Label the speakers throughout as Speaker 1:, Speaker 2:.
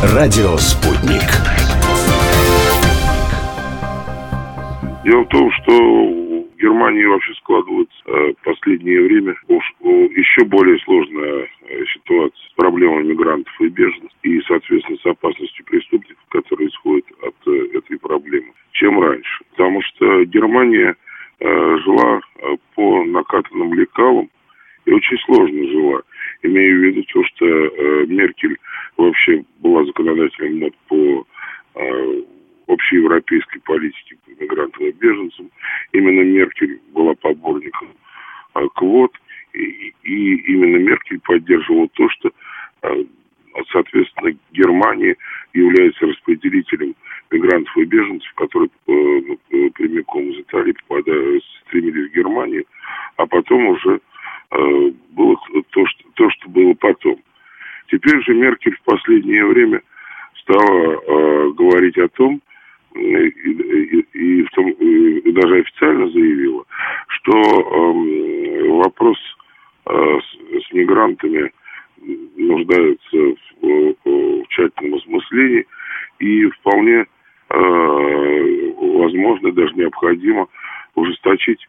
Speaker 1: Радио «Спутник».
Speaker 2: Дело в том, что в Германии вообще складывается в последнее время еще более сложная ситуация с проблемой мигрантов и беженцев и, соответственно, с опасностью преступников, которые исходят от этой проблемы, чем раньше. Потому что Германия жила по накатанным лекалам и очень сложно жила. Имею в виду то, что Меркель вообще была законодателем по общеевропейской политике по мигрантам и беженцам. Именно Меркель была поборником квот, и именно Меркель поддерживала то, что, соответственно, Германия является распределителем мигрантов и беженцев, которые прямиком из Италии стремились в Германию, а потом уже было то, что было потом. Теперь же Меркель в последнее время стала говорить о том, и даже официально заявила, что вопрос с мигрантами нуждается в тщательном осмыслении и вполне возможно, даже необходимо ужесточить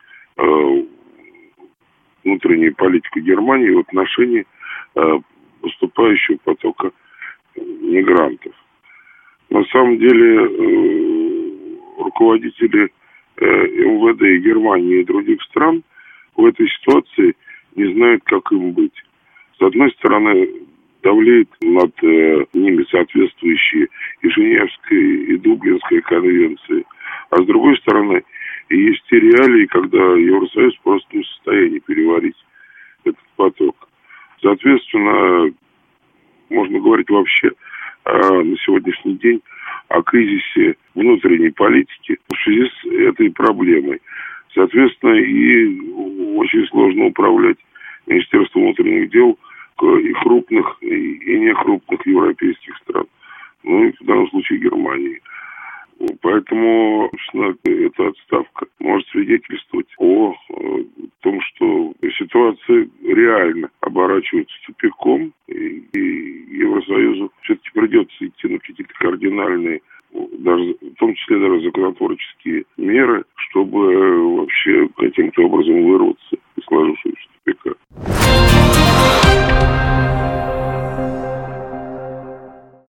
Speaker 2: внутреннюю политику Германии в отношении поступающего потока мигрантов. На самом деле руководители МВД и Германии и других стран в этой ситуации не знают, как им быть. С одной стороны, давлеет над ними соответствующие и Женевской, и Дублинской конвенции, а с другой стороны, есть те реалии, когда Евросоюз просто не в состоянии переварить этот поток. Соответственно, можно говорить вообще на сегодняшний день о кризисе внутренней политики в связи с этой проблемой. Соответственно, и очень сложно управлять Министерством внутренних дел и крупных, и некрупных европейских стран. Ну и в данном случае Германии. Поэтому, собственно, эта отставка может свидетельствовать о том, что ситуация реально оборачивается тупиком, и Евросоюзу все-таки придется идти на какие-то кардинальные, даже, в том числе даже законотворческие меры, чтобы вообще каким-то образом вырваться из сложившегося тупика.